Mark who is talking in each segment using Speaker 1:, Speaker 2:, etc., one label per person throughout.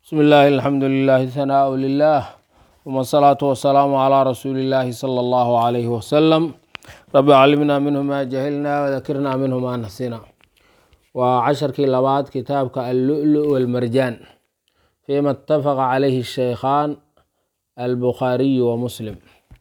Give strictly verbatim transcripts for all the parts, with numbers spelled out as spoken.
Speaker 1: بسم الله الحمد لله ثناء لله ثم الصلاة والسلام على رسول الله صلى الله عليه وسلم رب علمنا منه ما جهلنا وذكرنا منه ما نسينا وعشر كلابات كتابك اللؤلؤ والمرجان فيما اتفق عليه الشيخان البخاري ومسلم.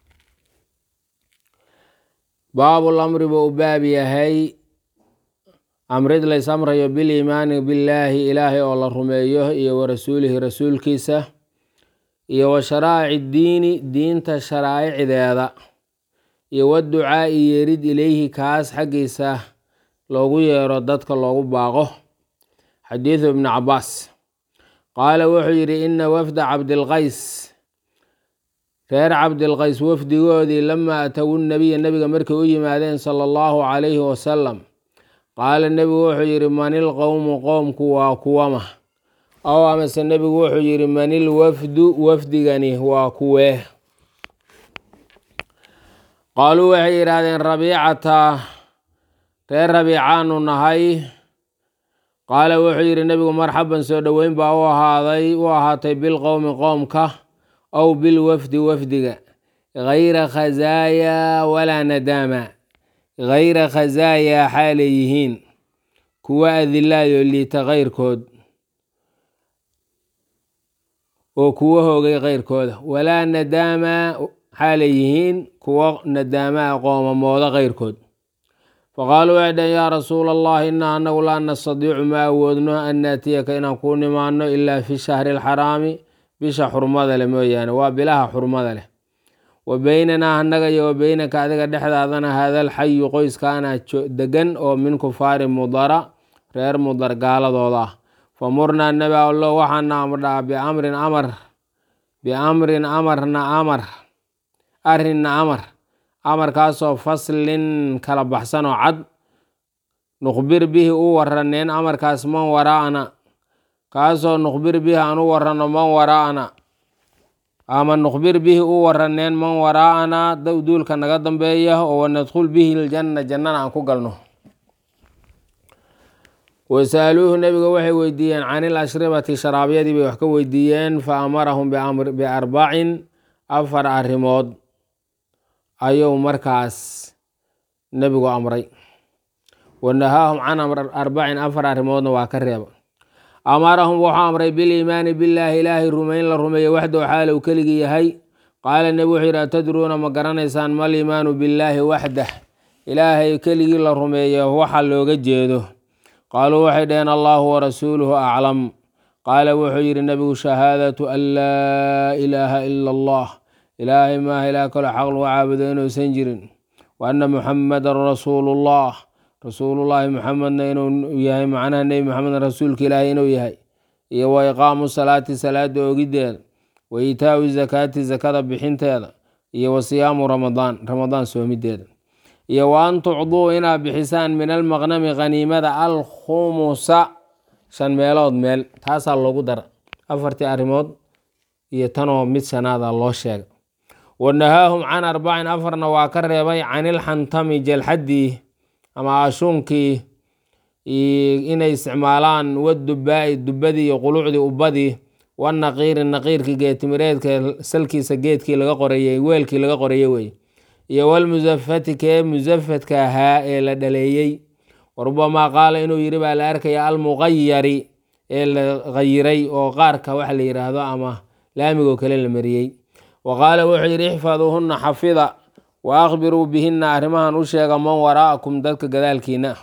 Speaker 1: باب الأمر بأباب يهي amrid lays amrayo biliimaani billaahi ilaahay oo la rumeeyo iyo wa rasuulihi rasuulkiisa iyo wa sharaa'ici diini diinta sharaa'icdeeda iyo waducaa'i yeerid ilayhi kaas xaggiisa loogu yeero dadka loogu baaqo. xadiidu ibni cabaas qaala wuxuu yidhi ina wafda cabdilqays reer cabdilqays wafdigoodii lamaa atawu nabiya nabiga markay u yimaadeen sala allahu calayhi wasalam qaala nebigu wuxuu yidhi manil qowmu qoomku waa kuwama ow amase nebigu wuxuu yidhi manil wafdu wafdigani waa kuwee. qaaluu waxay yidhaahdeen rabiicata reer rabiicaanu nahay. qaala wuxuu yidhi nebigu marxaban soo dhoweyn baa u ahaaday u ahaatay bilqowmi qoomka ow bilwafdi wafdiga gayra khazaaya walaa nadaama gayra khazaaya xaalay yihiin kuwa adilaayo liita keyrkood oo kuwa hoogay keyrkooda, walaa nadaama xaalay yihiin kuwa nadaamaa qoomamooda keyrkood. faqaaluu waxay dhaheen yaa rasuula allahi inaa anagu laa nastadiicu ma awoodno an naatiyaka inaan kuu nimaano ilaa fi shahri alxaraami bisha xurmada leh mooyaane, waa bilaha xurmada leh. wa beynanaa annaga iyo wa beynaka adiga dhexdaadana haadal xayu qoyskaana degan oo min kufaari mudara reer mudar gaaladooda ah. fa murnaa nebi allo waxaana amrdhaa biamrin amar biamrin amarna amar arrinna amar amarkaasoo faslin kala baxsan oo cad nukhbir bihi u waraneen amarkaas man waraa'ana kaasoo nukhbir bihi aan u waranno man waraa'ana ama nukhbir bihi u waraneen man waraa'anaa dowduulka naga dambeeya oo wanadkhul bihi ljanna jannana aan ku galno. wasa'aluuhu nebiga waxay weydiiyeen can il ashribati sharaabyadii bay wax ka weydiiyeen fa amarahum biarbacin afar arrimood ayuu markaas nebigu amray. wa nahaahum can arbacin afar arrimoodna waa ka reeba. amarahum wuxuu amray biliimaani billaahi ilaahay rumayn la rumeeye waxdow xaalow keligii yahay. qaala nebi wuxuu yidhi atadruuna ma garanaysaan mal iimaanu billaahi waxdah ilaahay keligii la rumeeye waxa looga jeedo. qaaluu waxay dhaheen allahu warasuuluhu aclam. qaala wuxuu yidhi nebigu shahaadatu an laa ilaaha ila allah ilaahay maaha ilaah kaloo xaq lagu caabudo inuusan jirin, wa anna muxamadan rasuulullah rasuulullaahi muxamedna inuu yahay macnaha nebi maxamedna rasuulka ilaahay inuu yahay, iyo wa iqaamu salaati salaada ogideeda, wa iitaau zakaati zakada bixinteeda, iyo wa siyaamu ramadaan ramadaan soomideeda, iyo wa an tucduu inaad bixisaan min almaqnami qaniimada alkhumusa shan meelood meel. taasaa loogu dara afartii arrimood iyo tanoo mid shanaada loo sheega. wa nahaahum can arbacin afarna waa ka reebay canilxantami jelxaddii ama ashuunkii inay isticmaalaan wadubaa'i dubadii iyo qulucdii ubadii, wanaqiiri naqiirkii geetimireedka salkiisa geedkii laga qorayey weelkii laga qorayey wey, iyo walmusafati kee musafadka ahaa ee la dhaleeyey. warubamaa qaala inuu yidhi baa la arkaya almuqayari ee la qayiray oo qaarka waxa la yidhaahdo ama laamigoo kale la mariyey. wa qaala wuxuu yidhi ixfaduuhunna xafida wa akhbiruu bihinna arrimahan u sheega man waraa'akum dadka gadaalkiina.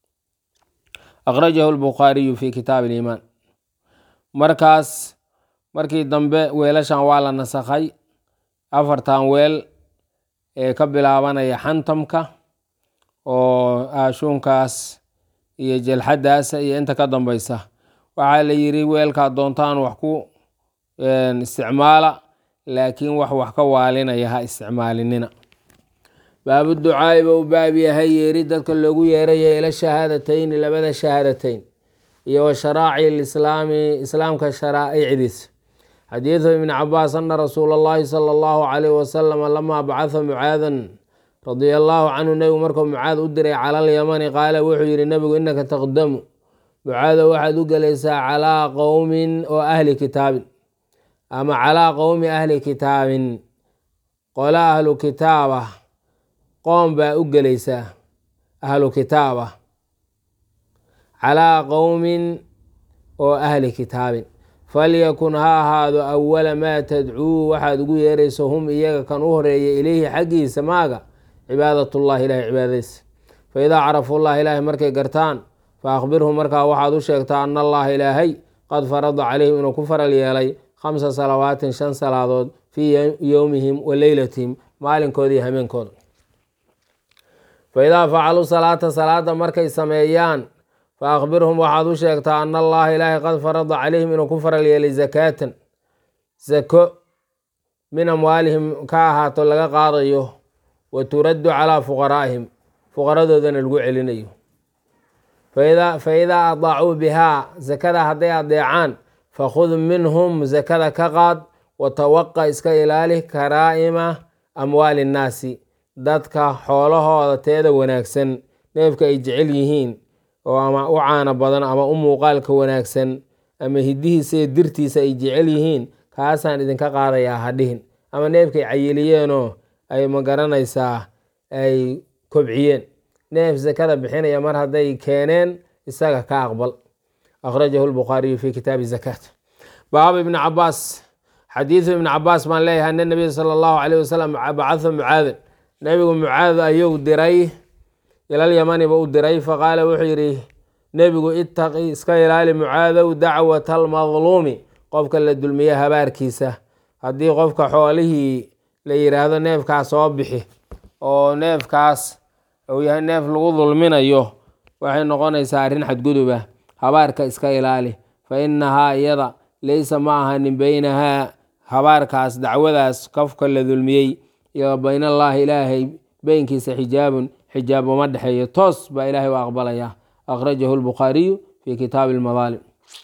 Speaker 1: akhrajahu lbukhaariyu fi kitaab iliimaan. markaas markii dambe weelashan waa la nasakhay afartan weel ee ka bilaabanaya xantamka oo aashuunkaas iyo jelxadaas iyo inta ka dambeysa waxaa la yidhi weelkaa doontaan wax ku isticmaala, laakiin wax wax ka waalinaya ha isticmaalinina. baabu ducaa'i ba u baab yahay yeeri dadka loogu yeeraya ila shahaadatayni labada shahaadateyn iyo wa sharaaci lislaami islaamka sharaa'icdiisa. xadiidu ibni cabaas ana rasuula allahi sala allahu calayhi wasalam lamaa bacatha mucaadan radia allaahu canhu nebigu markuu mucaad u diray cala alyamani qaala wuxuu yidhi nebigu innaka taqdamu mucaado waxaad u gelaysaa calaa qowmin oo ahli kitaabin ama calaa qowmi ahli kitaabin qola ahlu kitaaba qoom baa u gelaysaa ahlu kitaaba calaa qowmin oo ahli kitaabin falyakun ha ahaado awala maa tadcuu waxaad ugu yeerayso hum iyaga kan u horeeya ileyhi xaggiisa maaga cibaadatullahi ilahi cibaadadiisa faidaa carafuu llah ilaahay markay gartaan fa akhbirhum markaa waxaad u sheegtaa ana allaha ilaahay qad farada calayhim inuu ku faral yeelay khamsa salawaatin shan salaadood fii yowmihim wa leylatihim maalinkooda iyo hameenkooda faidaa facaluu salaata salaada markay sameeyaan fa akhbirhum waxaad u sheegtaa ana allaha ilaahay qad farada calayhim inuu ku faral yeelay zakaatan zako min amwaalihim ka ahaato laga qaadayo wa turaddu calaa fuqaraa'ihim fuqaradoodana lagu celinayo fa idaa adaacuu bihaa zakada hadday adeecaan fakhud minhum zakada ka qaad watawaqa iska ilaali karaa'ima amwaali nnaasi dadka xoolahooda teeda wanaagsan neefka ay jecel yihiin oo ama u caana badan ama u muuqaalka wanaagsan ama hidihiisa iyo dirtiisa ay jecel yihiin kaasaan idinka qaadayaa hadhihin ama neefkay cayiliyeenoo ay ma garanaysaa ay kobciyeen neef zakada bixinaya mar hadday keeneen isaga ka aqbal akhrajahu lbukhaariyu fi kitaabi zakaat baab ibni cabaas xadiidu ibni cabaas baan leeyahay ana nabiya sala allahu calayh wasalam bacatha mucaadan nebigu mucaad ayuu diray ilal yamaniba u diray faqaala wuxuu yidhi nebigu itaqi iska ilaali mucaadow dacwata almadluumi qofka la dulmiye habaarkiisa haddii qofka xoolihii la yidhaahdo neefkaas soo bixi oo neefkaas uu yahay neef lagu dulminayo waxay noqonaysaa arrin xadguduba habaarka iska ilaali fa innahaa iyada laysa ma ahanin beynahaa habaarkaas dacwadaas qofka la dulmiyey iyo bayn allaahi ilaahay beynkiisa xijaabun xijaab uma dhexeeyo toos baa ilaahay u aqbalayaa akhrajahu lbukhaariyu fi kitaabi almadaalim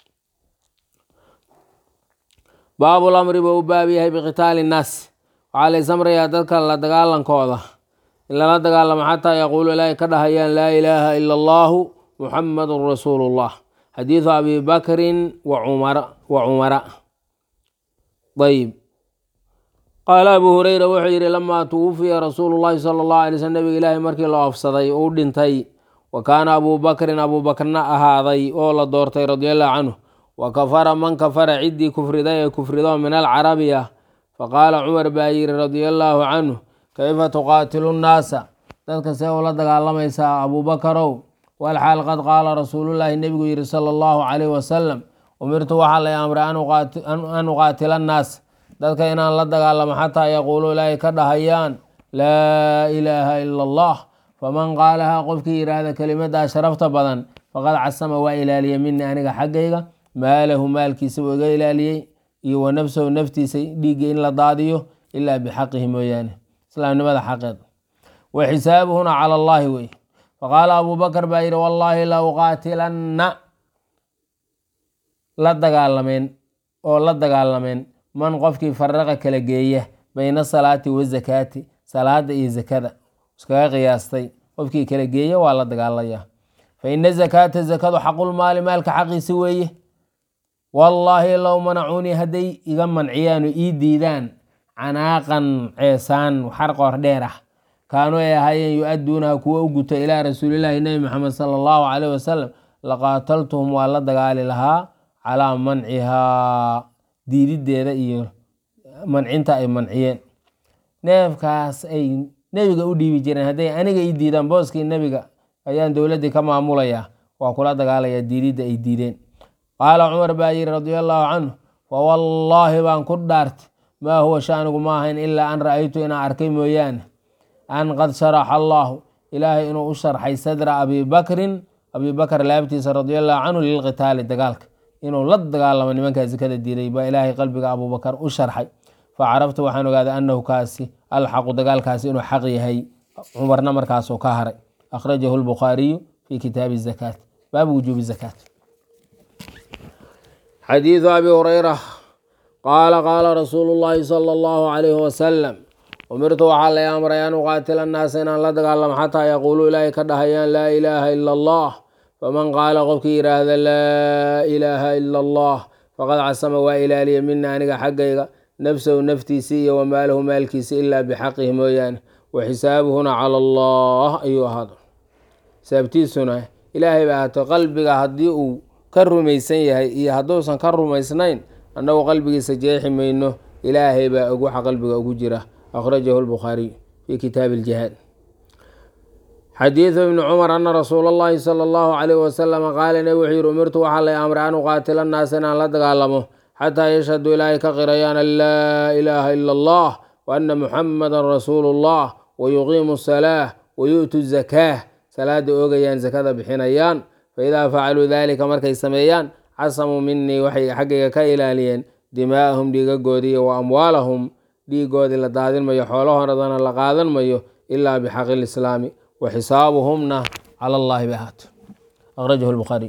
Speaker 1: baabu lamri buu u baab yahay biqitaali innaas waxaa la ysamrayaa dadka la dagaalankooda in lala dagaalamo xataa yaquulu ilaahay ka dhahayaan laa ilaaha ila allahu muxamadun rasuulu llah xadiidu abi bakrin wa cumara ayb qaala abu hureyra wuxuu yidhi lamaa tuwufiya rasuulu llahi sala allahu alay slm nabiga ilaahay markii la oofsaday uu dhintay wa kaana abuu bakrin abuu bakrna ahaaday oo la doortay radia allahu canhu wa kafara man kafara ciddii kufriday ee kufrido min alcarabiya faqaala cumar baa yidhi radia allaahu canhu kayfa tuqaatilu nnaasa dadka see ula dagaalamaysaa abuubakarow walxaal qad qaala rasuulullaahi nebigu yidhi sala allahu calayh wasalam umirtu waxaa lay amray an uqaatila annaas dadka inaan la dagaalamo xataa yaquulu ilaahay ka dhahayaan laa ilaaha ila allah faman qaalahaa qofkii yidhaahda kelimadaa sharafta badan faqad casama waa ilaaliya mini aniga xaggayga maalahu maalkiisa uu iga ilaaliyey iyo wa nafsahu naftiisa dhiigga in la daadiyo ilaa bixaqihi mooyaane islaamnimada xaqeed wa xisaabuhuna cala allaahi wey faqaala abuu bakar baa yidhi wallaahi la uqaatilanna la dagaalameen oo la dagaalameen man qofkii faraqa kala geeya bayna salaati wazakaati salaada iyo zakada iskaga qiyaastay qofkii kala geeya waa la dagaalaya fa ina zakaata zakadu xaqulmaali maalka xaqiisi weeye wallaahi low manacuunii hadday iga manciyaano ii diidaan canaaqan ceesaan xar qoor dheer ah kaanuu ay ahaayeen yu-adduunaha kuwa u guta ilaa rasuulilaahi nebi maxamed sala allahu caleyh wasalam laqaataltuhum waa la dagaali lahaa calaa mancihaa diidideeda iyo mancinta ay manciyeen neefkaas ay nebiga u dhiibi jireen hadday aniga ii diidaan booskii nebiga ayaan dowladdii ka maamulayaa waa kula dagaalayaa diididda ay diideen qaala cumar baa yidhi radia allaahu canhu fa wallaahi baan ku dhaartay maa huwa shaanigu ma ahayn ilaa an ra'aytu inaan arkay mooyaane an qad sharaxa allaahu ilaahay inuu u sharxay sadra abii bakrin abii bakr laabtiisa radia allahu canhu lilqitaali dagaalka inuu la dagaalamo nimankaa sikada diiday baa ilaahay qalbiga abuubakar u sharxay fa caraftu waxaan ogaaday annahu kaasi alxaqu dagaalkaasi inuu xaq yahay cumarna markaasuu ka haray akhrajahu lbukhaariyu fi kitaabi zakaat baabu wujuubi zakaat xadiidu abi hureyra qaala qaala rasuulu llaahi sala allahu calayhi wasalam umirtu waxaa lay amray an uqaatila annaasa inaan la dagaalamo xataa yaquuluu ilaahay ka dhahayaan laa ilaaha ila allah faman qaala qofkii yidhaahda laa ilaaha ila allah faqad casama waa ilaaliya mina aniga xaggayga nafsahu naftiisii iyo wamaalahu maalkiisi ilaa bixaqihi mooyaane wa xisaabuhuna cala allah ayuu ahaado xisaabtiisuna ilaahay baa ahaato qalbiga haddii uu ka rumaysan yahay iyo hadduusan ka rumaysnayn annagu qalbigiisa jeexi mayno ilaahay baa og waxa qalbiga ugu jira akhrajahu lbukhaariy fii kitaabi iljihaad xadiidu ibni cumar ana rasuula allahi sala allahu calayh wasalama qaala nebi wuxuu yihi umirtu waxaa lay amray an uqaatila annaasa inaan la dagaalamo xataa yashhaduu ilaahay ka qirayaan an laa ilaaha ila allah wa ana muxamadan rasuulu llah wa yuqiimu asalaah wa yu'tu zakaah salaada oogayaan zakada bixinayaan faidaa facaluu dalika markay sameeyaan casamuu minii waxay xaggayga ka ilaaliyeen dimaa'ahum dhiigagoodii iyo wa amwaalahum dhiigoodii la daadin mayo xoolahoodana la qaadan mayo ilaa bixaqi lislaami wa xisaabuhumna cala allahi bay ahaato akhrajahu lbukhaariy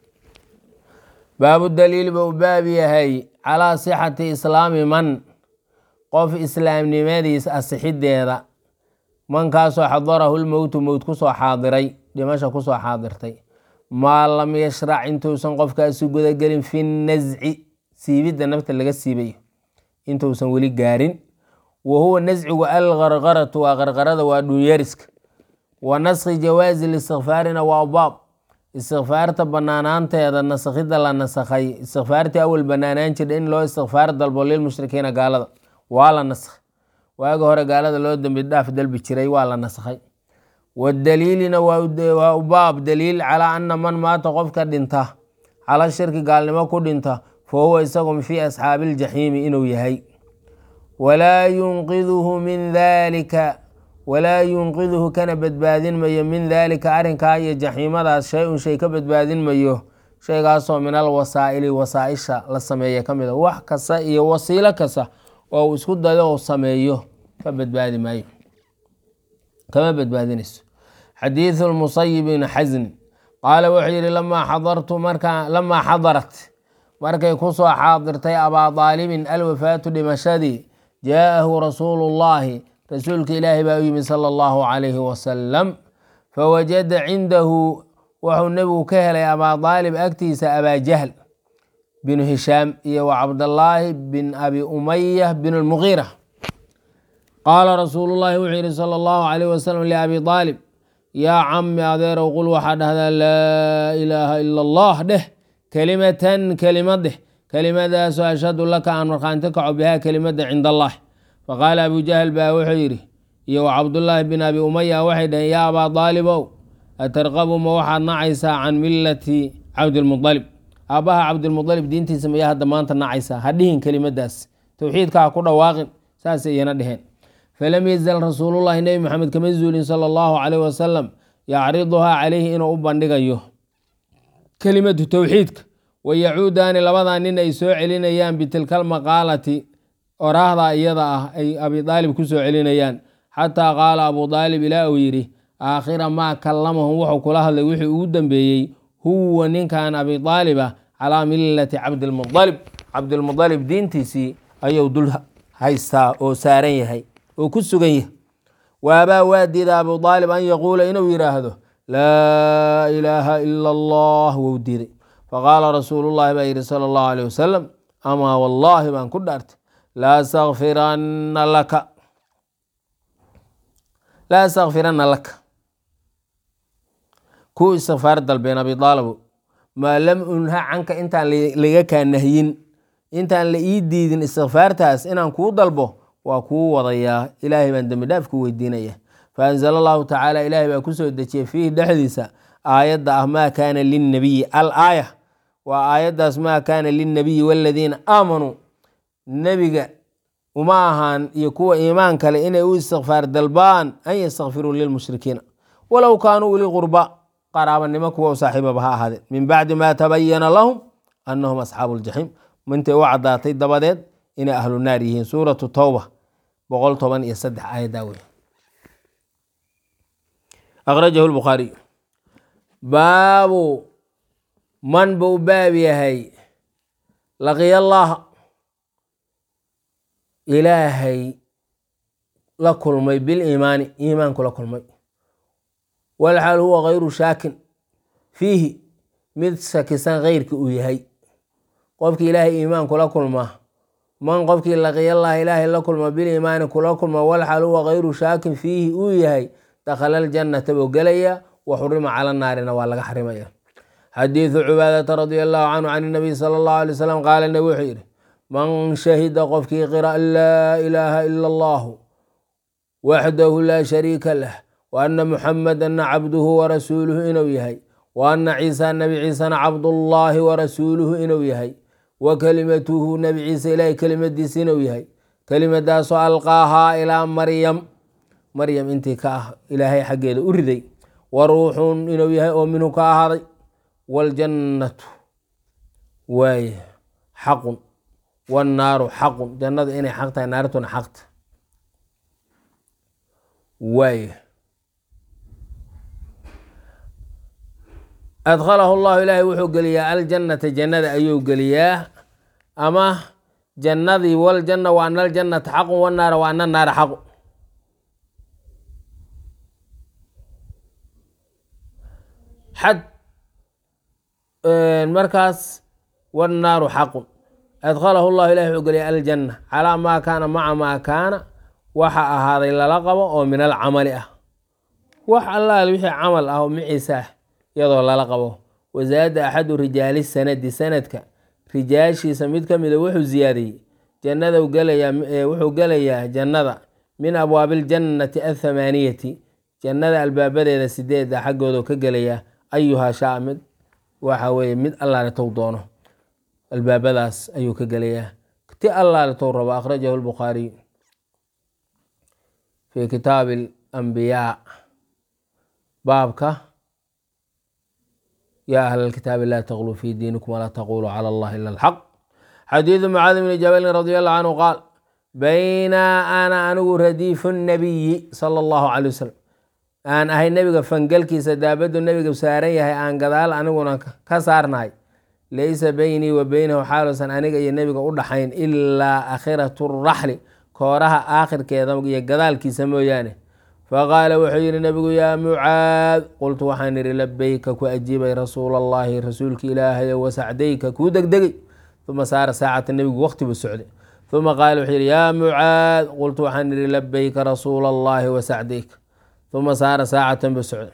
Speaker 1: baabu daliil buu baab yahay calaa sixati islaami man qof islaamnimadiis asixideeda mankaasoo xadarahu lmowtu mowt kusoo xaadiray dhimasha kusoo xaadirtay maa lam yashrac intuusan qofkaasi gudagelin fi nasci siibidda nafta laga siibayo intuusan weli gaarin wa huwa nascigu alqarqaratu waa qarqarada waa dhuunyariska wa naskhi jawaazi listikfaarina waa baab istikfaarta banaanaanteeda nasakhidda la nasakhay istikfaartii awal banaanaan jirha in loo istikfaar dalbo lilmushrikiina gaalada waa la naskhay waagi hore gaalada loo dambi dhaaf dalbi jiray waa la nasakhay wadaliilina waa baab daliil calaa ana man maata qofka dhinta cala shirki gaalnimo ku dhinta fa huwa isagum fii asxaabi iljaxiimi inuu yahay walaa yunqiduhu min dalika walaa yunqiduhu kana badbaadin mayo min daalika arrinkaa iyo jaxiimadaas shay-un shay ka badbaadin mayo shaygaasoo min alwasaa'ili wasaaisha la sameeya ka mid a wax kasta iyo wasiilo kasta oo uu isku dayo u sameeyo ka badbaadi maayo kama badbaadinayso xadiidu lmusayib bn xasn qaala wuxuu yihi lamaa xadartu markaa lamaa xadarat markay kusoo xaadirtay abaa daalibin alwafaatu dhimashadii jaa-ahu rasuulu llaahi rasuulka ilaahi baa u yimi sala allahu calayhi wasalam fawajada cindahu wuxuu nebigu ka helay abaa daalib agtiisa abaa jahl binu hishaam iyo wa cabdallaahi bin abi umaya bin lmugiira qaala rasuulu llaahi wuxuu yihi sala allahu calayh wasalam liabi daalib yaa cami adeerow qul waxaa dhahdaa laa ilaaha ila allah dheh kelimatan kelimad dheh kelimadaasoo ashhadu laka aan markhaanti kaco bihaa kelimadda cinda allah faqaala abu jahl baa wuxuu yidhi iyo wa cabdullaahi bin abi umaya waxay dhaheen yaa abaa daalibow atarqabu ma waxaad nacaysaa can millati cabdilmualib aabbaha cabdilmualib diintiisa mayaa hadda maanta nacaysaa ha dhihin kelimadaas towxiidka ha ku dhawaaqin saasay iyana dheheen falam yazal rasuulullahi nebi maxamed kama zuulin sala allahu calayh wasalam yacriduhaa calayhi inuu u bandhigayo kelimatu towxiidka wayacuudaani labadaa nin ay soo celinayaan bitilka almaqaalati oraahda iyada ah ay abi daalib ku soo celinayaan xataa qaala abu daalib ilaa uu yidhi aakhira maa kallamahum wuxuu kula hadlay wixii ugu dambeeyey huwa ninkan abi daaliba calaa millati cabdilmualib cabdilmualib diintiisii ayuu dul haystaa oo saaran yahay oo ku sugan yahay waabaa waa diida abu daalib an yaquula inuu yidhaahdo laa ilaaha ila allah wou diiday faqaala rasuulullahi baa yidhi sala allahu alayh wasalam amaa wallaahi baan ku dhaartay laa stakfiranna laka laa astakfiranna laka ku istikfaar dalbeen abi daalibo maa lam unha canka intaan laga kaa nahyin intaan la ii diidin istikfaartaas inaan kuu dalbo waa kuu wadayaa ilaahay baan dembi dhaaf ku weydiinaya faanzala allahu tacaala ilaahay baa kusoo dejiyey fiihi dhexdiisa aayadda ah maa kaana linnabiyi al aaya waa aayaddaas maa kaana linnabiyi waladiina aamanuu nebiga uma ahaan iyo kuwa iimaan kale inay u istikfaar dalbaan an yastakfiruu lilmushrikiina walow kaanuu uli qurba qaraabanimo kuwa u saaxiibaba ha ahaadeen min bacdi maa tabayana lahum annahum asxaabu ljaxiim mintay u caddaatay dabadeed inay ahlu naar yihiin suuratu towba boqol toban iyo saddex aayaddaa wey akhrajahu lbukhaariy baabu man buu baab yahay laqiya allaha ilaahay la kulmay biliimaani iimaanku la kulmay walxaal huwa gayru shaakin fiihi mid shakisan keyrka uu yahay. qofkii ilaahay iimaan kula kulma man qofkii laqiyallaha ilaahay la kulma biliimaani kula kulma walxal huwa kayru shaakin fiihi uu yahay dakhala aljannata buu gelaya wa xurima cala naarina waa laga xarimaya. xadiidu cubaadata radia allahu canhu can nabiy sala allahu alay wasalam qaala nabi wuxuu yidhi man shahida qofkii qira laa ilaaha ila allahu waxdahu laa shariika lah wa ana muxamadana cabduhu warasuuluhu inuu yahay wa ana ciisa nabi ciisana cabdullaahi warasuuluhu inuu yahay wa kelimatuhu nabi ciise ilaahay kelimadiisa inuu yahay kelimadaasoo alqaahaa ilaa maryam maryam intii ka ah ilaahay xaggeeda u riday wa ruuxun inuu yahay oo minhu ka ahaaday waljannatu waay xaqun wannaaru xaqun jannadu inay xaq tahay naartuna xaqta waay adkhalahu llahu ilaahay wuxuu geliyaa aljannata jannada ayuu geliyaa ama jannadii waljanna wa ana aljannata xaqun wannaara wa ana naara xaqu xad markaas wannaaru xaqun adkhalahu llahu ilahi wuxuu geliyaa aljanna calaa maa kaana maca maa kaana waxa ahaaday lala qabo oo min alcamali ah wax allaal wixii camal ah oo miciisa ah iyadoo lala qabo. wasaada axadu rijaali sanadi sanadka rijaashiisa mid ka mida wuxuu ziyaadiyey jannada wuxuu gelayaa jannada min abwaabi ljannati athamaaniyati jannada albaabadeeda sideeda xaggooda ka gelaya ayuhaa shaa mid waxa weye mid allaale tow doono albaabadaas ayuu ka gelayaa ti allaale tow rabo. akhrajahu lbukhaariy fi kitaabi alambiyaa baabka yaa ahla alkitaabi laa taqluu fi diinikum walaa taquluu cala allahi ila alxaq. xadiidu mucaadi bni jabalin radi allahu canhu qaal baynaa ana anigu radiifu nabiyi sala allahu calay wasalam aan ahay nebiga fangalkiisa daabadu nebiga saaran yahay aan gadaal aniguna ka saarnahay laysa beynii wa beynahu xaalusan aniga iyo nebiga u dhaxayn ilaa akhiratu raxli kooraha aakhirkeeda iyo gadaalkiisa mooyaane. faqaala wuxuu yihi nebigu yaa mucaad qultu waxaan ihi labeyka ku ajiibay rasuula allahi rasuulki ilaahay wasacdayka kuu degdegay. uma saara saacata nebigu waqti buu socday. uma qaala wuxuu yihi yaa mucaad qultu waxaan ihi labeyka rasuula allahi wasacdayka. uma saara saacatan buu socday.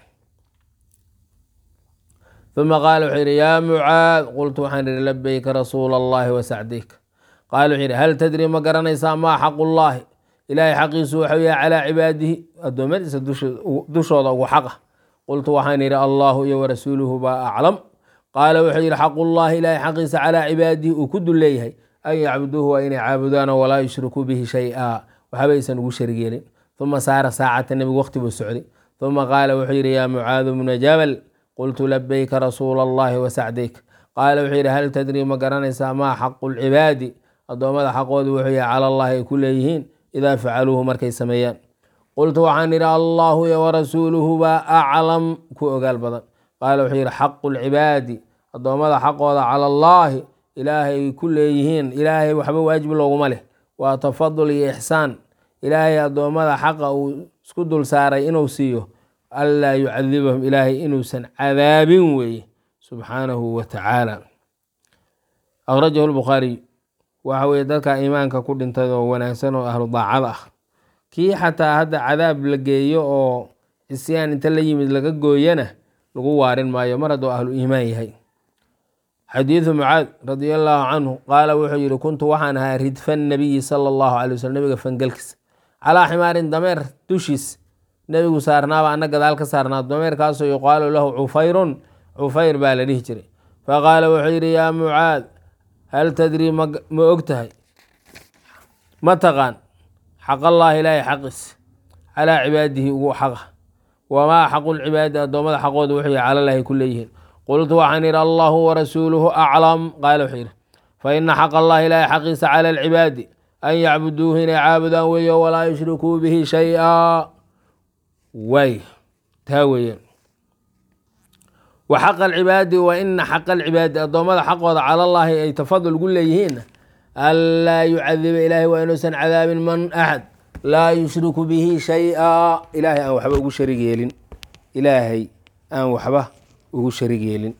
Speaker 1: uma qaala wuxuu yihi yaa mucaad qultu waxaan ihi labeyka rasuula allahi wasacdayka. qaala wuxuu yihi hal tadri ma garanaysaa maa xaqu llaahi ilaahay xaqiisu waxau yahay calaa cibaadihi addoommadiisa dushooda ugu xaqa. qultu waxaan ihi allahu iyo warasuuluhu baa aclam. qaala wuxuu yihi xaqullaahi ilaahay xaqiisa calaa cibaadihi uu ku dul leeyahay an yacbuduuhu waa inay caabudaano walaa yushrikuu bihi shay-a waxba aysan ugu sharig yeelin. uma saara saacata nebigu waqti buu socday. uma qaala wuxuu yihi yaa mucaadu bna jabal qultu labeyka rasuula allahi wasacdayk. qaala wuxuu yihi hal tadrii ma garanaysaa maa xaqu lcibaadi addoommada xaqoodu wuxuu yahay cala allahi ay ku leeyihiin idaa facaluuhu markay sameeyaan. qultu waxaan idhi allahu iyo warasuuluhu baa aclam ku ogaal badan. qaala wuxuu yihi xaqu lcibaadi addoommada xaqooda cala allaahi ilaahay ku leeyihiin ilaahay waxba waajib looguma leh waa tafadul iyo ixsaan. ilaahay addoommada xaqa uu isku dul saaray inuu siiyo anlaa yucadibahum ilaahay inuusan cadaabin weeye subxaanahu wa tacaala. akhrajahu lbukhaariy waxa weye dadka iimaanka ku dhintay oo wanaagsan oo ahlu daacada ah kii xataa hadda cadaab la geeyo oo isyaan inta la yimid laga gooyana lagu waarin maayo mar hadduu ahlu iimaan yahay. xadiidu mucaad radia allaahu canhu qaala wuxuu yihi kuntu waxaan ahaa ridfa nabiyi sala allahu calay waslm nabiga fangalkiisa calaa ximaarin dameer dushiis nebigu saarnaaba ana gadaal ka saarnaa dameerkaasoo yuqaalu lahu cufayrun cufayr baa la dhihi jiray. faqaala wuxuu yihi yaa mucaad hal tadrii ma og tahay ma taqaan xaqallaahi ilaahay xaqiis calaa cibaadihi ugu xaqa wamaa xaqu lcibaadi addoommada xaqooda wuxuu yahay calallaahi ku leeyihiin. qultu waxaan idhi allahu warasuuluhu aclam. qaala wuxuu yidhi fa ina xaq allahi ilaahay xaqiisa cala alcibaadi an yacbuduuhu inay caabudaan weeyo walaa yushrikuu bihi shay-a way taa weeyeen. wa xaqa alcibaadi wa ina xaqa alcibaadi addoommada xaqooda calallaahi ay tafadul gu leeyihiinna anlaa yucadiba ilaahay waa inuusan cadaabin man axad laa yushriku bihi shay-a ilaahay aan waxba ugu sharig yeelin ilaahay aan waxba ugu sharig yeelin.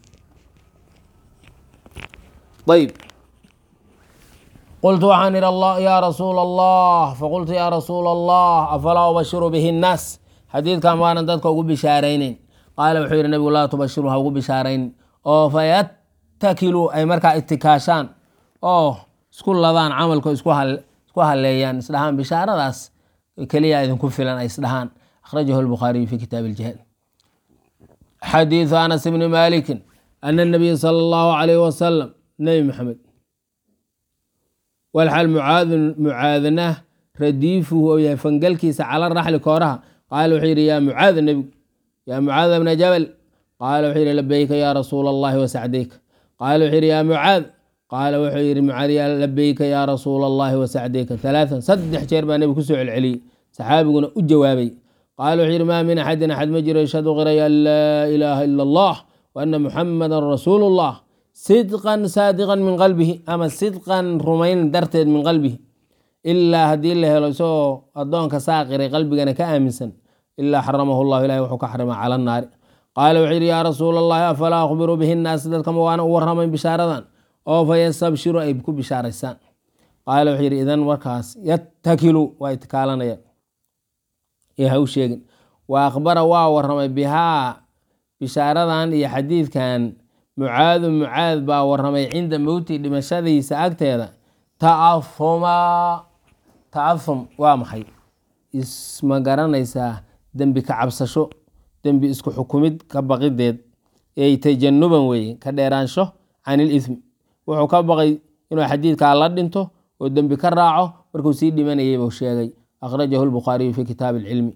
Speaker 1: ayb qultu waxaan idhi allah yaa rasuula allah faqultu yaa rasuula allah afalaa ubashiru bihi nnaas xadiidkan maanan dadka ugu bishaarayneyn. qaala wuxuu yidhi nabigu laa tubashiru ha ugu bishaarayn oo fayattakilu ay markaa itikaashaan oo isku ladaan camalko isku halleeyaan isdhahaan bishaaradaas keliya idinku filan ay isdhahaan. akhrajahu lbukhaariyu fi kitaabi iljihaad. xadiidu anas bni maalikin ana nabiya sala allahu calayh wasalam nebi maxamed walxal mucaadna radiifuhu ou yahay fangalkiisa cala raxli kooraha qaala wuxuu yidhi yaa mucaad nebigu yaa mucaad bna jabal qaala wuxuu yidhi labeyka yaa rasuula allahi wasacdayka qaala wuxuu yidhi yaa mucaad qaala wuxuu yidhi mucaad yaa labeyka yaa rasuula allahi wasacdayka halaaan saddex jeer baa nebigu kusoo celceliyey saxaabiguna u jawaabay. qaala wuxuu yidhi maa min axadin axad ma jiro yashhadu qiraya an laa ilaaha ila allah wa ana muxamadan rasuulu llah sidqan saadiqan min qalbihi ama sidqan rumayn darteed min qalbihi ilaa haddii la helo isagoo addoonka saaqiray qalbigana ka aaminsan ilaa xaramahu llahu ilahi wuxuu ka xarima cala naari. qaala wuxuu yidhi yaa rasuula allahi afalaa akhbiru bihi nnaas dadkama waana u warramayn bishaaradan oo fa yastabshiru ay ku bishaaraysaan. qaala wuxuu yidhi idan markaas yattakilu waa itikaalanayaan ee ha u sheegin. wa akhbara waa warramay bihaa bishaaradan iyo xadiidkan mucaadu mucaad baa warramay cinda mowti dhimashadiisa agteeda ta'afumaa ta'afum waa maxay isma garanaysaa dembi ka cabsasho dembi isku xukumid ka baqideed ey tajanuban weeye ka dheeraansho can ilithmi wuxuu ka baqay inuu xadiidkaa la dhinto oo dembi ka raaco markuu sii dhimanayay buu sheegay. akhrajahu lbukhaariyu fi kitaabi ilcilmi.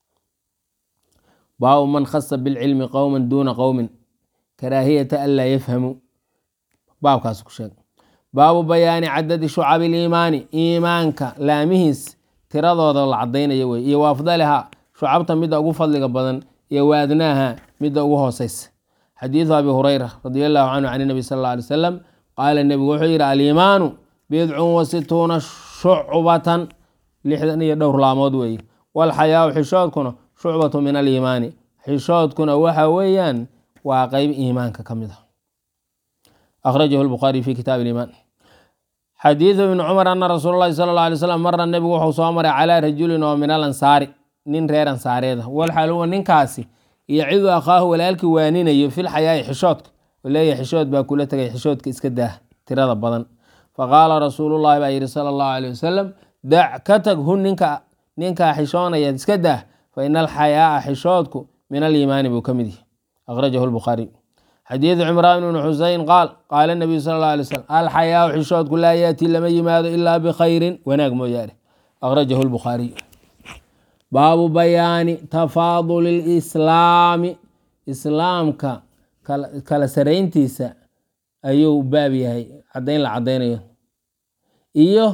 Speaker 1: baabu man khasa bilcilmi qowman duuna qowmin karaahiyata an laa yafhamu baabkaas ku sheeg. baabu bayaani cadadi shucabi iliimaani iimaanka laamihiis tiradooda la cadaynayo wey iyo wa afdalihaa shucabta midda ugu fadliga badan iyo wa adnaaha midda ugu hooseysa. xadiidu abi hurayra radi allahu canhu can nabi sal alla alay wasalam qaala nebigu wuxuu yidhi aliimaanu bidcun wa situuna shucbatan lixdan iyo dhowr laamood weeye walxayaau xishoodkuna shucbatu min aliimaani xishoodkuna waxa weeyaan waa qeyb iimaanka ka mid a. akhrajahu lbukhaariyu fi kitaabi iliimaan. xadiidu ibni cumar ana rasuula llahi sala alla alay slam mara nebigu wuxuu soo maray calaa rajulin oo min al ansaari nin reer ansaareeda walxal huwa ninkaasi iyo cidu akhaahu walaalkii waaninayo fil xayaa'i xishoodka oo leeyahay xishood baa kula tegay xishoodka iska daah tirada badan. faqaala rasuulullahi baa yidhi sala allahu alayh wasalam dac ka tag hu ninka ninkaa xishoonaya iska daah fa ina alxayaa'a xishoodku min aliimaani buu ka mid yahay. akhrajahu lbukhaariy. xadiidu cimraan bni xuseyn qaal qaala nabiyu sala alla alay slam alxayaau xishoodku laa yaatii lama yimaado ilaa bikhayrin wanaag mooyaane. akhrajahu lbukhaariy. baabu bayaani tafaaduli lislaami islaamka kala sarayntiisa ayuu baab yahay caddayn la caddaynayo iyo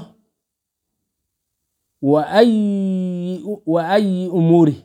Speaker 1: wa ayi umuuri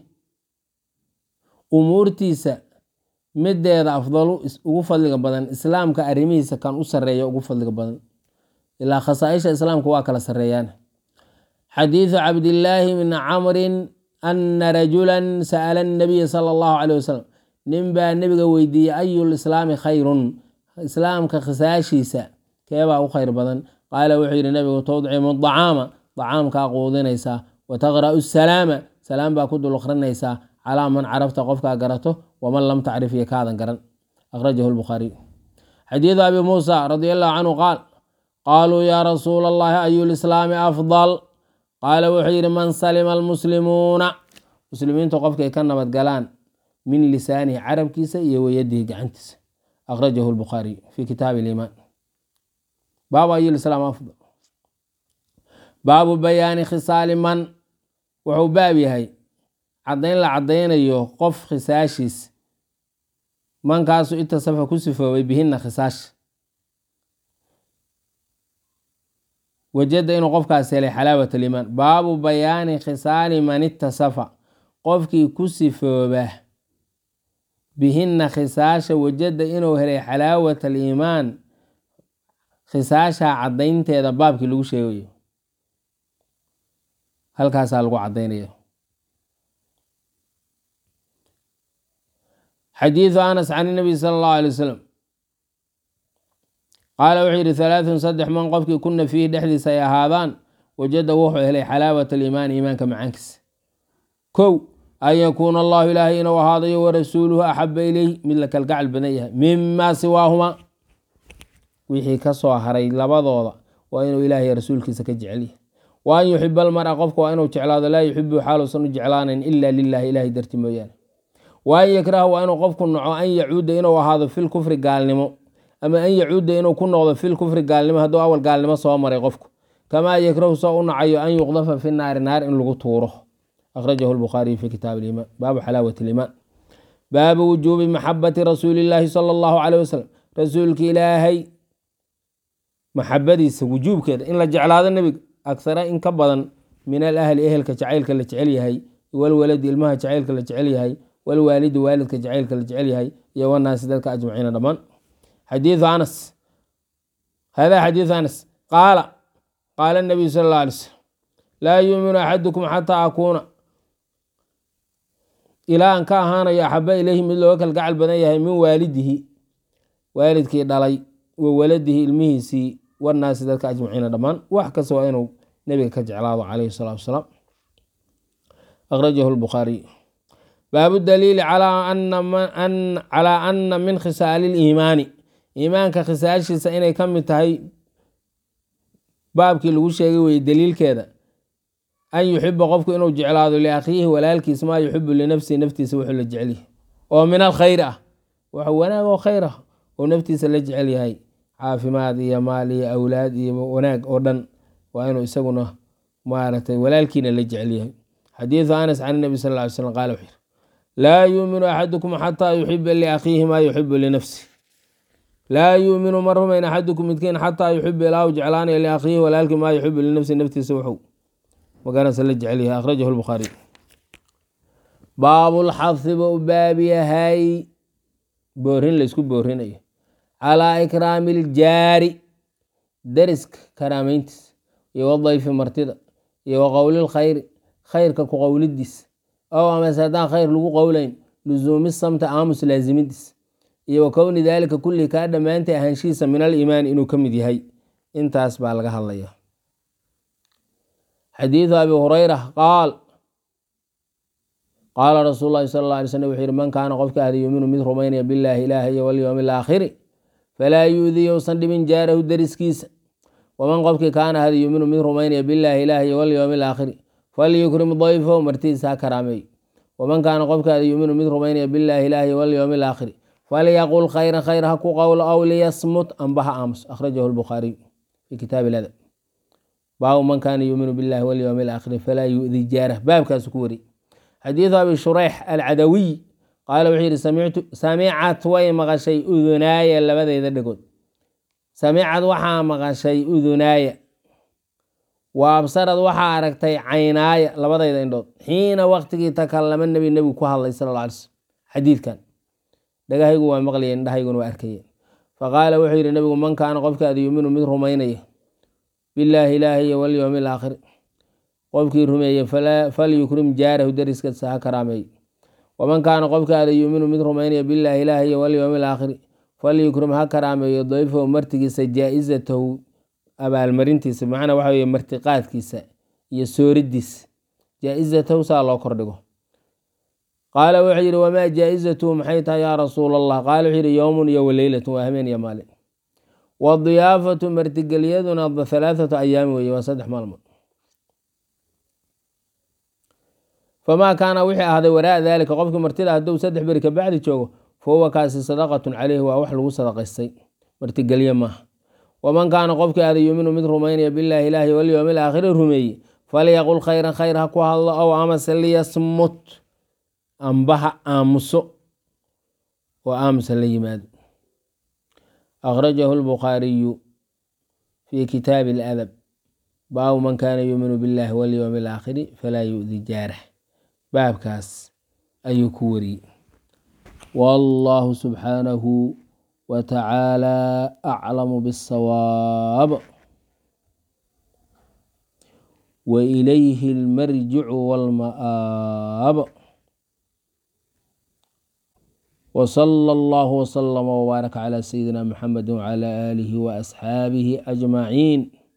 Speaker 1: umuurtiisa mideeda afdalu ugu fadliga badan islaamka arrimihiisa kan u sareeya ugu fadliga badan ilaa khasaaisha islaamka waa kala sareeyaan. xadiidu cabdillaahi bni camrin ana rajulan sa'ala nabiya sala allahu calayh wasalam nin baa nebiga weydiiyey ayu lislaami khayrun islaamka khisaashiisa keebaa u khayr badan. qaala wuxuu yidhi nabigu tudcimu dacaama dacaamkaa quudinaysaa wa taqra'u salaama salaam baa ku dul akhrinaysaa calaa man carafta qofkaa garato waman lam tacrif iyo kaadan garan. akhrajahu lbukhaariy. xadiidu abi muusa radia allahu canhu qaal qaaluu yaa rasuula allahi ayu lislaami afdal qaala wuxuu yidhi man salima almuslimuuna muslimiintu qofkay ka nabad galaan min lisaanihi carabkiisa iyo wayadihi gacantiisa. akhrajahu lbukhaariy fi kitaabi iliimaan. baabu ayu lislaam afdal baabu bayaani khisaali man wuxuu baab yahay caddayn la caddaynayo qof khisaashiis mankaasu itasafa ku sifoobay bihinna khisaasha wajada inuu qofkaas helay xalaawat aliimaan. baabu bayaani khisaali man itasafa qofkii ku sifooba bihinna khisaasha wajada inuu helay xalaawat aliimaan khisaasha caddaynteeda baabkii lagu sheegayo halkaasaa lagu caddaynaya. xadiiثu anas can الnabiy salى الlahu alيه wasalam qaala wuxuu yihi halaaثun saddex man qofkii kuna fiihi dhexdiisa ay ahaadaan wajada wuxuu helay xalaawat aliimaani iimaanka macaankiisa kow an yakuuna allahu ilaahay inuu ahaadayo warasuuluhu axaba ileyh mid la kalgacal badan yahay mima siwaahuma wixii ka soo haray labadooda waa inuu ilaahay rasuulkiisa ka jecel yahay wa an yuxiba almara qofka waa inuu jeclaado laa yuxibu xaaluusan u jeclaanayn ila lilahi ilahay darti mooyaane wa an yakraha waa inuu qofku naco an yacuuda inuu ahaado fil kufri gaalnimo ama an yacuuda inuu ku noqdo fil kufri gaalnimo hadduu awal gaalnimo soo maray qofku kamaa yakrahu soo u nacayo an yuqdafa fi naari naar in lagu tuuro akhrajahu lbukhaariyu fi kitaab liimaan baabu xalaawati liimaan baabu wujuubi maxabati rasuuli illaahi sala allahu caleyh wasalam rasuulka ilaahay maxabadiisa wujuubkeeda in la jeclaado nebiga agsara in ka badan min alahli ehelka jacaylka la jecel yahay walwaladi ilmaha jacaylka la jecel yahay walwaalidi waalidka jacaylka la jecel yahay iyo wanaasi dadka ajmaciina dhammaan xadiiu anas hada xadiiثu anas qaala qaala الnabiyu sal اlه alay slm laa yuuminu axadukum xataa akuuna ilaa an ka ahaanayo axaba ilayhi mid looga kalgacal badan yahay min waalidihi waalidkii dhalay wa waladihi ilmihiisii wanaasi dadka ajmaciina dhammaan wax kasta waa inuu nebiga ka jeclaado calayhi الsalatu wasalaam akhrajahu lbukhaariy baabu daliili calaa ana min khisaali اliimaani iimaanka khisaashiisa inay ka mid tahay baabkii lagu sheegay weye daliilkeeda an yuxiba qofku inuu jeclaado liakhiihi walaalkiis maa yuxibu linafsihi naftiisa wuxuu la jecel yahay oo min alkhayr ah wax wanaag oo khayr ah oo naftiisa la jecel yahay caafimaad iyo maal iyo awlaad iyo wanaag oo dhan waa inuu isaguna maaragtay walaalkiina la jecel yahay xadiiثu anas can nabi sal ly slm qaala wuxuu yihi laa yuuminu axadukum xataa yuxiba liakhiihi maa yuxibu linafsih laa yuuminu ma rumayn axadukum midkiin xataa yuxiba ilaahu jeclaanayo liakhiihi walaalkii maa yuxibu linafsi naftiisa wuxuu magaranaysa la jecel yahay akhrajahu lbukhaariy baabulxadi ba u baab yahay boorin laysku boorinayo calaa ikraami iljaari dariska karaameyntiis iyo wadayfi martida iyo wa qowlilkhayri khayrka ku qowlidiis ow amase haddaan khayr lagu qowlayn lusuumi samta aamus laasimidiis iyo wa kowni daalika kulli kaa dhammaantay ahaanshihiisa min aliimaani inuu ka mid yahay intaas baa laga hadlaya xadiiثu abi hurayra qaal qaala rasuul lahi sal اla alay slm wuxuu yihi man kaana qofka ahda yuuminu mid rumaynaya billaahi ilaahi iyo walyowmi alaakhiri falaa yuudiy ousan dhibin jaarahu dariskiisa waman qofkii kaana ahda yuuminu mid rumaynaya billaahi ilaahi iyo walyowmi alaakhiri falyukrim dayfahu martidiisa ha karaameey waman kaana qofka ahda yuuminu mid rumaynaya billaahi ilaahi iyo walyowmi alaakhiri falyaqul khayran khayr ha ku qowlo aw liyasmut amba ha aamus akhrajahu lbukhaariy fi kitaabi ladab baabu man kaana yuuminu billahi walyowmi alaakhiri falaa yu'di jaarah baabkaasu ku wari xadiiثu abi shureyx alcadawiy qaala wuxuu yihi samicat way maqashay udunaaya labadeyda dhegood samicad waxaa maqashay udunaaya wa absarad waxaa aragtay caynaaya labadayda indhood xiina waqtigii takalama nebi nebigu ku hadlay sal lla alay slm xadiidkan dhagahaygu waa maqlayeen indhahayguna waa arkayeen faqaala wuxuu yihi nebigu man kaana qofkaada yuuminu mid rumaynaya billaahi ilaahi iyo walyowmi alaakhir qofkii rumeeye falyukrim jaarahu dariskiisa ha karaameey waman kaana qofkaada yuuminu mid rumaynaya billaahi ilaahi iyo walyowmi alaakhiri falyukrim ha karaameeyo dayfahu martigiisa jaa-izatahu abaalmarintiisa macnaa waxa weye martiqaadkiisa iyo sooridiisa jaa-izatahu saa loo kordhigo qaala wuxuu yihi wamaa jaa-izatuhu maxay tahay yaa rasuul allah qaala wuxuu yihi yowmun iyo waleylatun waa habeen iyo maalin wadiyaafatu martigelyaduna halaathatu ayaami weye waa saddex maalmood famaa kaana wixii ahday waraa daalika qofkii martida hadduu saddex beri ka bacdi joogo fa huwa kaasi sadaqatun caleyhi waa wax lagu sadaqaystay martigelye maaha waman kaana qofkii ahday yuuminu mid rumaynaya billaahi ilaahi walyowmi alaakhiri rumeeye falyaqul khayran khayr ha ku hadlo ow amase liyasmut amba ha aamuso oo aamusa la yimaado akhrajahu lbukhaariyu fi kitaabi aladab baabu man kaana yuuminu billaahi walyowmi alaakhiri falaa yu'di jaarah baabkaas ayuu ku wariyey wallahu subxaanahu wa tacaala aclamu biاsawaab wa ilayhi اlmarjicu wاlma'aab وصلى الله وسلم وبارك على سيدنا محمد وعلى آله وأصحابه أجمعين.